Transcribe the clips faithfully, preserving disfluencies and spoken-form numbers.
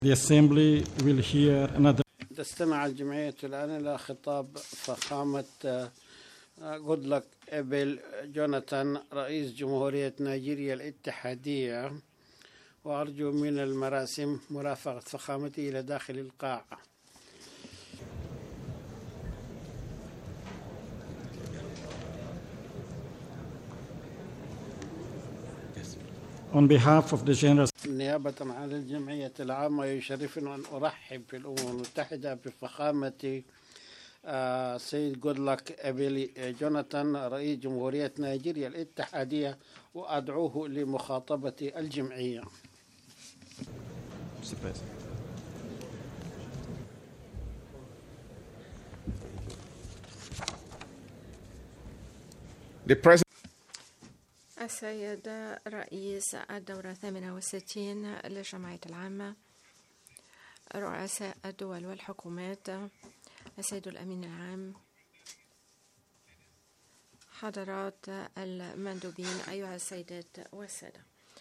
The Assembly will hear another. تستمع الجمعية الآن إلى خطاب فخامة جودلك إبل جوناثان رئيس جمهورية نيجيريا الاتحادية، وأرجو من المراسم مرافقة فخامته إلى داخل القاعة. On behalf of the General نيابة عن الجمعية العامة يشرفني أن أرحب في الأمم المتحدة بفخامة سيد جودلك إبل جوناثان رئيس جمهورية نيجيريا الاتحادية، وأدعوه لمخاطبة الجمعية. السيد رئيس الدورة الثامنة والستين للجمعية العامة، رؤساء الدول والحكومات، السيد الأمين العام، حضرات المندوبين، أيها السيدات والسادة.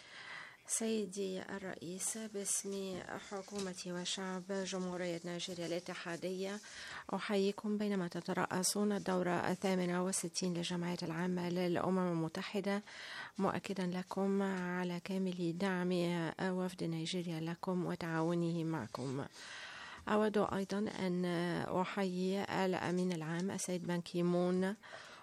سيدي الرئيس، باسم حكومة وشعب جمهورية نيجيريا الاتحادية أحييكم بينما تترأسون الدورة الثامنة والستين للجمعية العامة للأمم المتحدة، مؤكدا لكم على كامل دعم وفد نيجيريا لكم وتعاونه معكم. أود أيضا أن أحيي الأمين العام السيد بان كي مون،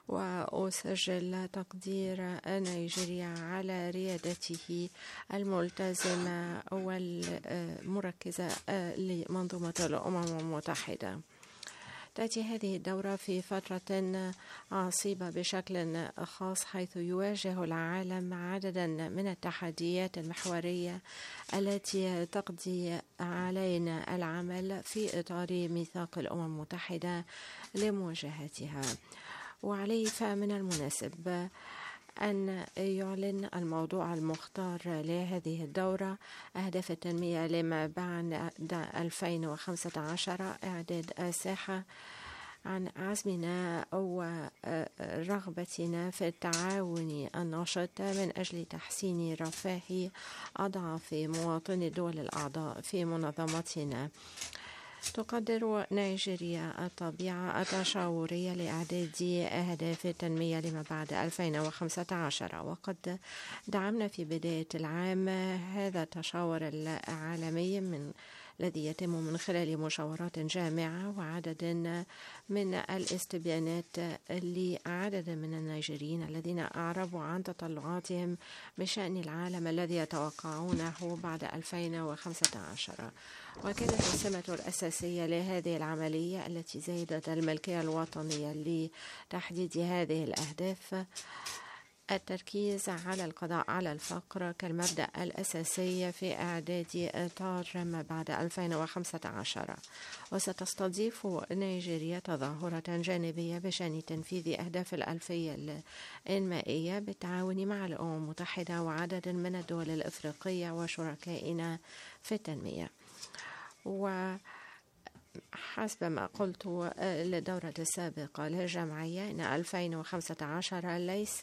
وأسجل تقدير نيجيريا على ريادته الملتزمة والمركزة لمنظومة الأمم المتحدة. تأتي هذه الدورة في فترة عصيبة بشكل خاص، حيث يواجه العالم عددا من التحديات المحورية التي تقضي علينا العمل في إطار ميثاق الأمم المتحدة لمواجهتها. وعليه فمن المناسب أن يعلن الموضوع المختار لهذه الدورة أهداف التنمية لما بعد ألفين وخمسة عشر، إعداد الساحة عن عزمنا ورغبتنا في التعاون النشط من أجل تحسين رفاه أضعاف مواطني الدول الأعضاء في منظمتنا. تقدر نيجيريا الطبيعة التشاورية لإعداد أهداف التنمية لما بعد ألفين وخمسة عشر، وقد دعمنا في بداية العام هذا التشاور العالمي من الذي يتم من خلال مشاورات جامعة وعدد من الاستبيانات لعدد من النيجيريين الذين أعربوا عن تطلعاتهم بشأن العالم الذي يتوقعونه بعد ألفين وخمسة عشر. وكانت السمة الأساسية لهذه العملية التي زادت الملكية الوطنية لتحديد هذه الأهداف التركيز على القضاء على الفقر كالمبدأ الأساسي في إعداد إطار ما بعد ألفين وخمسة عشر. وستستضيف نيجيريا تظاهرة جانبية بشأن تنفيذ أهداف الألفية الإنمائية بالتعاون مع الأمم المتحدة وعدد من الدول الإفريقية وشركائنا في التنمية. وحسب ما قلت للدورة السابقة للجمعية أن ألفين وخمسة عشر ليس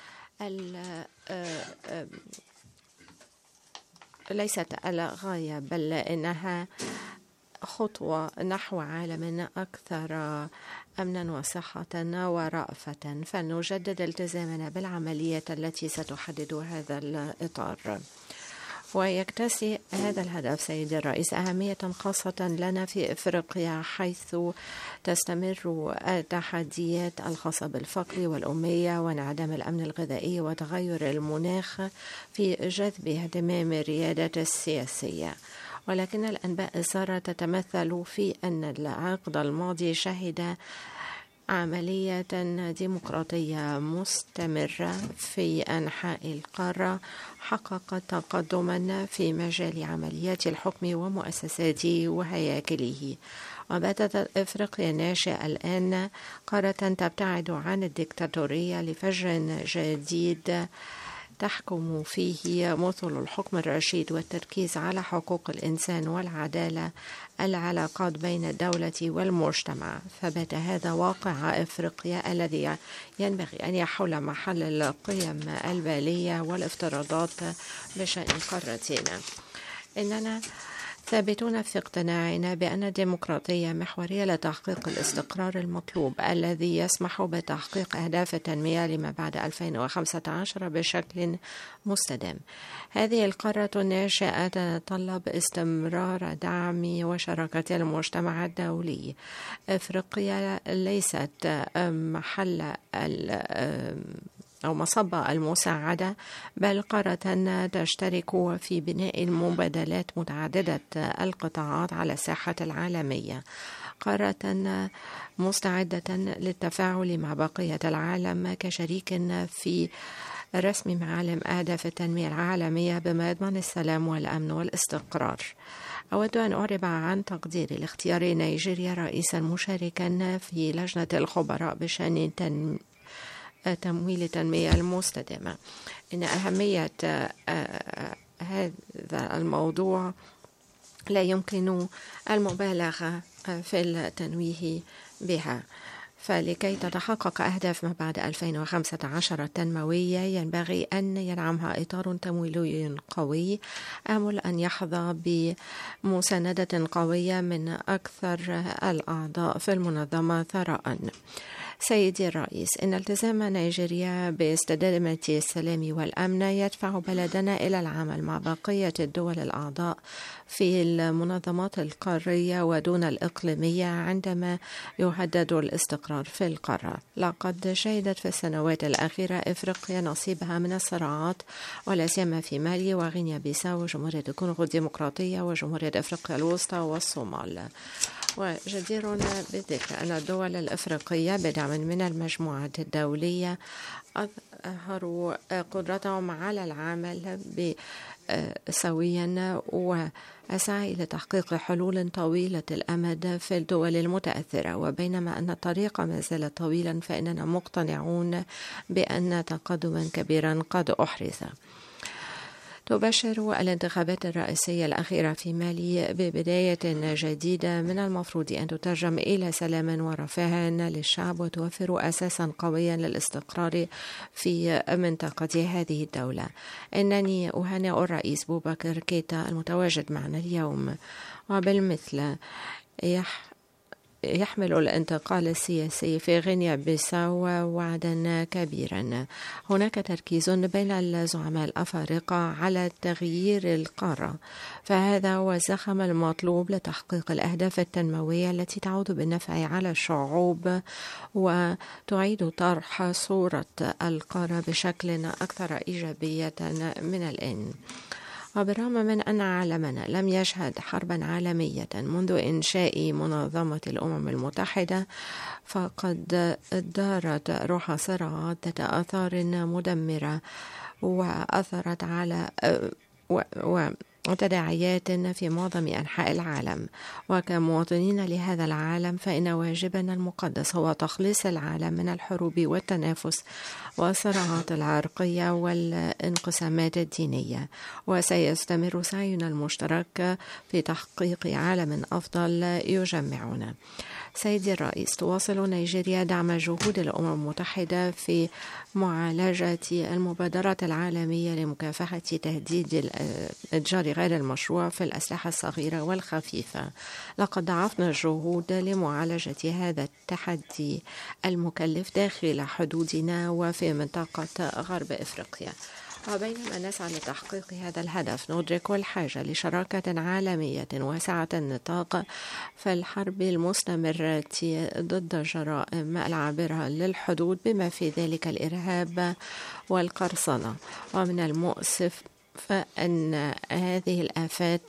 ليست الغاية، بل إنها خطوة نحو عالم أكثر أمنا وصحة ورأفة، فلنجدد التزامنا بالعملية التي ستحدد هذا الإطار. ويكتسي هذا الهدف سيدي الرئيس أهمية خاصة لنا في إفريقيا، حيث تستمر التحديات الخاصة بالفقر والأمية وانعدام الأمن الغذائي وتغير المناخ في جذب اهتمام الريادة السياسية. ولكن الأنباء السارة تتمثل في أن العقد الماضي شهد عملية ديمقراطية مستمرة في أنحاء القارة حققت تقدما في مجال عمليات الحكم ومؤسساته وهياكله. وباتت إفريقيا الناشئة الآن قارة تبتعد عن الديكتاتورية لفجر جديد تحكم فيه مثل الحكم الرشيد والتركيز على حقوق الإنسان والعدالة، العلاقات بين الدولة والمجتمع. فبات هذا واقع إفريقيا الذي ينبغي أن يحول محل القيم البالية والافتراضات بشأن قارتنا. إننا ثابتون في اقتناعنا بأن الديمقراطية محورية لتحقيق الاستقرار المطلوب الذي يسمح بتحقيق أهداف التنمية لما بعد ألفين وخمسة عشر بشكل مستدام. هذه القارة الناشئة تتطلب استمرار دعم وشراكة المجتمع الدولي. أفريقيا ليست محل أو مصب المساعدة، بل قارة تشترك في بناء المبادلات متعددة القطاعات على الساحة العالمية، قارة مستعدة للتفاعل مع بقية العالم كشريك في رسم معالم أهداف التنمية العالمية بما يضمن السلام والأمن والاستقرار. أود أن أعرب عن تقديري لاختيار نيجيريا رئيسا مشاركا في لجنة الخبراء بشأن تنمية تمويل التنمية المستدامة. إن أهمية هذا الموضوع لا يمكن المبالغة في التنويه بها، فلكي تتحقق أهداف ما بعد ألفين وخمسة عشر التنموية ينبغي أن يدعمها إطار تمويلي قوي آمل أن يحظى بمساندة قوية من أكثر الأعضاء في المنظمة ثراء. سيدي الرئيس، إن التزام نيجيريا باستدامة السلام والأمن يدفع بلدنا إلى العمل مع بقية الدول الأعضاء في المنظمات القارية ودون الإقليمية عندما يهدد الاستقرار في القارة. لقد شهدت في السنوات الأخيرة إفريقيا نصيبها من الصراعات، ولا سيما في مالي وغينيا بيساو وجمهورية الكونغو الديمقراطية وجمهورية أفريقيا الوسطى والصومال. وجدير بالذكر أن الدول الأفريقية بدعم من المجموعات الدولية أظهروا قدرتهم على العمل سويا وأسعى إلى تحقيق حلول طويلة الأمد في الدول المتأثرة. وبينما أن الطريق ما زال طويلا، فإننا مقتنعون بأن تقدما كبيرا قد أحرز. تبشر الانتخابات الرئاسية الأخيرة في مالي ببداية جديدة من المفروض أن تترجم إلى سلام ورفاه للشعب وتوفر أساسا قويا للاستقرار في منطقة هذه الدولة. إنني أهنئ الرئيس بوبكر كيتا المتواجد معنا اليوم، وبالمثل يح يحمل الانتقال السياسي في غينيا بيساو وعدا كبيرا. هناك تركيز بين الزعماء الأفارقة على تغيير القارة، فهذا هو الزخم المطلوب لتحقيق الأهداف التنموية التي تعود بالنفع على الشعوب وتعيد طرح صورة القارة بشكل أكثر إيجابية من الآن. وبالرغم من أن عالمنا لم يشهد حربا عالمية منذ إنشاء منظمة الأمم المتحدة، فقد دارت روح صراعات ذات آثار مدمرة وأثرت على و... و... وتداعيات في معظم أنحاء العالم. وكمواطنين لهذا العالم فإن واجبنا المقدس هو تخليص العالم من الحروب والتنافس والصراعات العرقية والانقسامات الدينية، وسيستمر سعينا المشترك في تحقيق عالم أفضل يجمعنا. سيدي الرئيس، تواصل نيجيريا دعم جهود الأمم المتحدة في معالجة المبادرات العالمية لمكافحة تهديد الإتجار غير المشروع في الأسلحة الصغيرة والخفيفة. لقد ضاعفنا الجهود لمعالجة هذا التحدي المكلف داخل حدودنا وفي منطقة غرب إفريقيا. وبينما نسعى لتحقيق هذا الهدف، ندرك الحاجة لشراكة عالمية واسعة النطاق في الحرب المستمرة ضد جرائم العابرة للحدود بما في ذلك الإرهاب والقرصنة. ومن المؤسف فأن هذه الآفات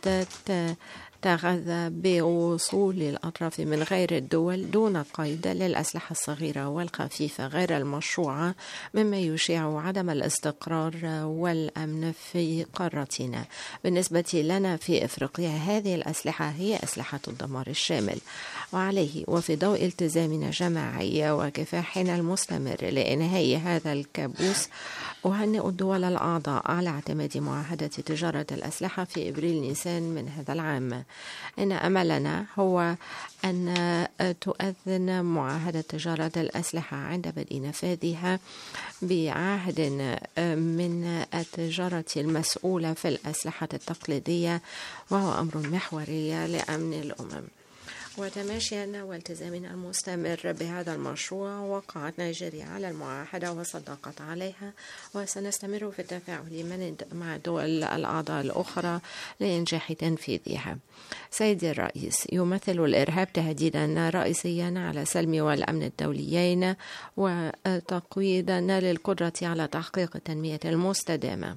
تغذى بوصول الأطراف من غير الدول دون قيد للأسلحة الصغيرة والخفيفة غير المشروعة، مما يشيع عدم الاستقرار والأمن في قارتنا. بالنسبة لنا في إفريقيا هذه الأسلحة هي أسلحة الدمار الشامل، وعليه وفي ضوء التزامنا جماعي وكفاحنا المستمر لإنهاء هذا الكابوس أهنئ الدول الأعضاء على اعتماد معاهدة تجارة الأسلحة في إبريل نيسان من هذا العام. إن أملنا هو أن تؤذن معاهدة تجارة الأسلحة عند بدء نفاذها بعهد من التجارة المسؤولة في الأسلحة التقليدية، وهو أمر محوري لأمن الأمم. وتماشيا والتزامنا المستمر بهذا المشروع، وقعت نيجيريا على المعاهدة وصدقت عليها، وسنستمر في التفاعل مع الدول الأعضاء الأخرى لإنجاح تنفيذها. سيدي الرئيس، يمثل الإرهاب تهديدا رئيسيا على السلم والأمن الدوليين وتقويضا للقدرة على تحقيق التنمية المستدامة.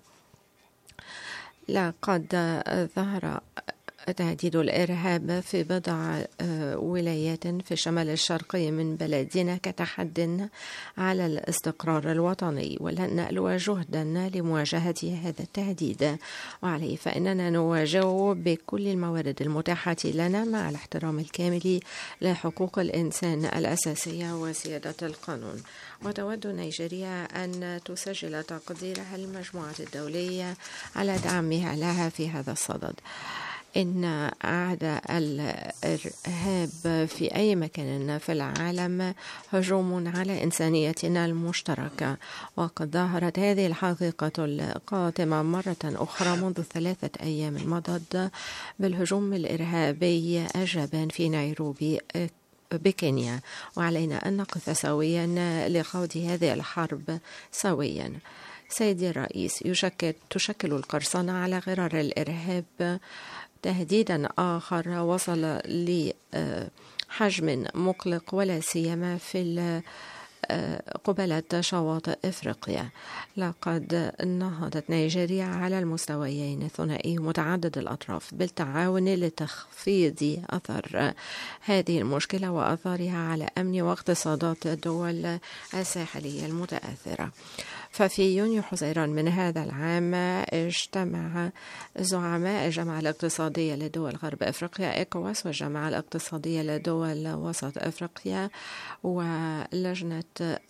لقد ظهر تهديد الإرهاب في بضع ولايات في الشمال الشرقي من بلدنا كتحد على الاستقرار الوطني، ولن نألو جهدا لمواجهة هذا التهديد، وعليه فإننا نواجهه بكل الموارد المتاحة لنا مع الاحترام الكامل لحقوق الإنسان الأساسية وسيادة القانون. وتود نيجيريا أن تسجل تقديرها للمجموعة الدولية على دعمها لها في هذا الصدد. إن عهد الإرهاب في أي مكان في العالم هجوم على إنسانيتنا المشتركة، وقد ظهرت هذه الحقيقة القاتمة مرة أخرى منذ ثلاثة أيام مضت بالهجوم الإرهابي الجبان في نيروبي بكينيا، وعلينا أن نقف سويا لخوض هذه الحرب سويا. سيدي الرئيس، يشكل تشكل القرصنة على غرار الإرهاب تهديدا آخر وصل لحجم مقلق، ولا سيما في قبالة شواطئ إفريقيا. لقد نهضت نيجيريا على المستويين الثنائي متعدد الأطراف بالتعاون لتخفيض أثر هذه المشكلة وأثارها على أمن واقتصادات الدول الساحلية المتأثرة. ففي يونيو حزيران من هذا العام اجتمع زعماء الجامعة الاقتصادية لدول غرب أفريقيا إيكواس والجامعة الاقتصادية لدول وسط أفريقيا ولجنة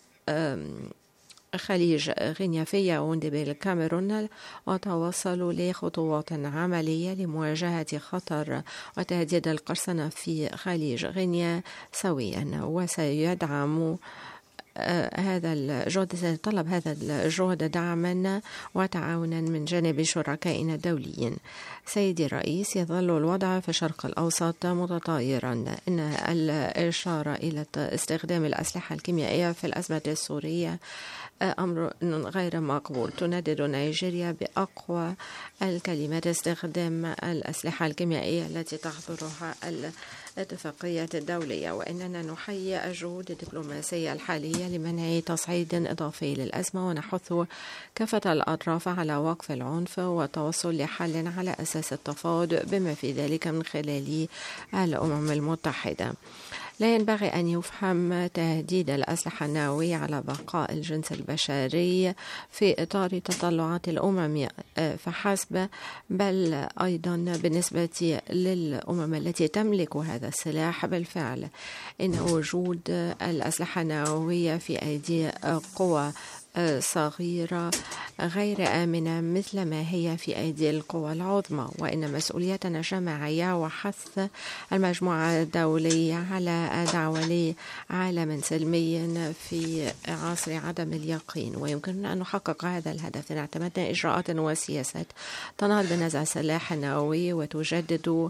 خليج غينيا في ياوندي بالكاميرون، وتوصلوا لخطوات عملية لمواجهة خطر وتهديد القرصنة في خليج غينيا سويا. وسيدعم هذا الجهد سيتطلب هذا الجهد دعما وتعاونا من جانب شركائنا الدوليين. سيدي الرئيس، يظل الوضع في الشرق الأوسط متطايرا. إن الإشارة إلى استخدام الأسلحة الكيميائية في الأزمة السورية أمر غير مقبول. تندد نيجيريا بأقوى الكلمات استخدام الأسلحة الكيميائية التي تحظرها الاتفاقية الدولية، وإننا نحيي الجهود الدبلوماسية الحالية لمنع تصعيد إضافي للأزمة، ونحث كافة الأطراف على وقف العنف والتوصل لحل على أساس التفاوض بما في ذلك من خلال الأمم المتحدة. لا ينبغي أن يفهم تهديد الأسلحة النووية على بقاء الجنس البشري في إطار تطلعات الأمم فحسب، بل أيضا بالنسبة للأمم التي تملك هذا السلاح. بالفعل إن وجود الأسلحة النووية في أيدي قوى صغيرة غير آمنة مثل ما هي في أيدي القوى العظمى، وإن مسؤوليتنا جماعية وحث المجموعة الدولية على دعوة لعالم سلمي في عصر عدم اليقين. ويمكننا أن نحقق هذا الهدف إن اعتمدنا إجراءات وسياسات تنهض بنزع السلاح النووي وتجدد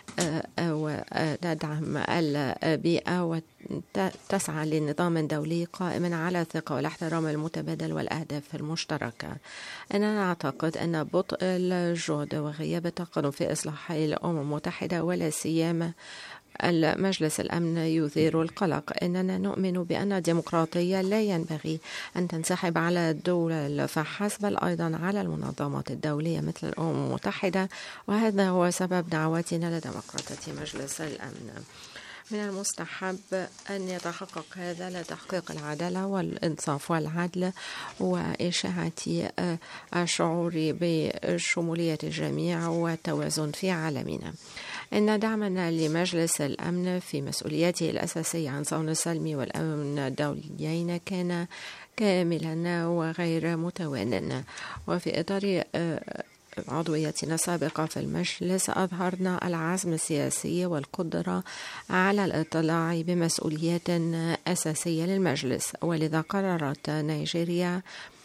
وتدعم البيئة وتسعى لنظام دولي قائم على الثقة والاحترام المتبادل والأهداف المشتركة. أنا نعتقد أن بطء الجهد وغياب التقدم في إصلاح الأمم المتحدة ولا سيما المجلس الأمن يثير القلق. إننا نؤمن بأن الديمقراطية لا ينبغي أن تنسحب على الدول فحسب، بل أيضا على المنظمات الدولية مثل الأمم المتحدة، وهذا هو سبب دعوتنا لديمقراطية مجلس الأمن. من المستحب أن يتحقق هذا لتحقيق العدالة والإنصاف والعدل وإشاعة الشعور بشمولية الجميع والتوازن في عالمنا. إن دعمنا لمجلس الأمن في مسؤولياته الأساسية عن صون السلم والأمن الدوليين كان كاملا وغير متوان، وفي إطار عضويتنا السابقة في المجلس أظهرنا العزم السياسي والقدرة على الاطلاع بمسؤوليات أساسية للمجلس، ولذا قررت نيجيريا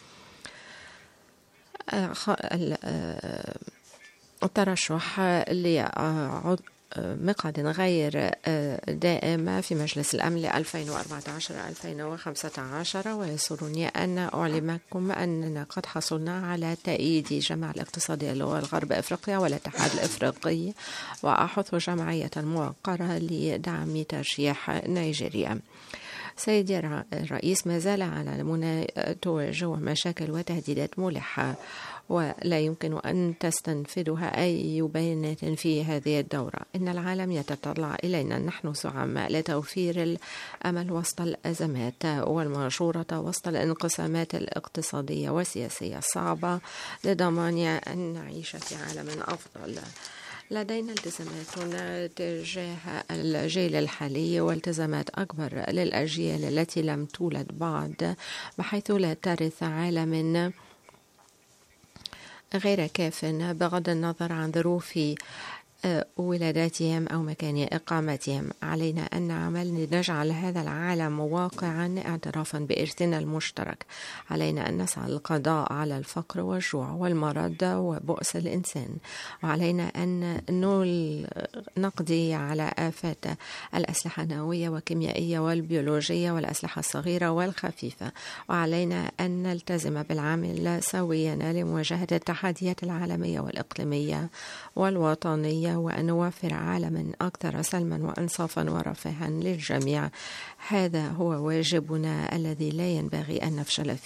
الترشح لمقعد غير دائم في مجلس الأمن ل ألفين وأربعة عشر ألفين وخمسة عشر. ويسرني أن أعلمكم أننا قد حصلنا على تأييد جماعة الاقتصادية لغرب أفريقيا والاتحاد الأفريقي، وأحث جمعية موقرة لدعم ترشيح نيجيريا. سيدي الرئيس، ما زال عالمنا تواجه مشاكل وتهديدات ملحة ولا يمكن أن تستنفذها أي بيانات في هذه الدورة. إن العالم يتطلع إلينا، نحن زعماء لتوفير الأمل وسط الأزمات والمشورة وسط الانقسامات الاقتصادية والسياسية الصعبة لضمان أن نعيش في عالم أفضل. لدينا التزامات تجاه الجيل الحالي والتزامات أكبر للأجيال التي لم تولد بعد، بحيث لا ترث عالم غير كاف بغض النظر عن ظروف ولاداتهم أو مكان إقامتهم. علينا أن نعمل لنجعل هذا العالم واقعا اعترافا بإرثنا المشترك. علينا أن نسعى للقضاء على الفقر والجوع والمرض وبؤس الإنسان، وعلينا أن نقضي على آفات الأسلحة النووية والكيميائية والبيولوجية والأسلحة الصغيرة والخفيفة، وعلينا أن نلتزم بالعمل سويا لمواجهة التحديات العالمية والإقليمية والوطنية، وأن نوفر عالما أكثر سلما وإنصافا ورفاها للجميع. هذا هو واجبنا الذي لا ينبغي أن نفشل فيه.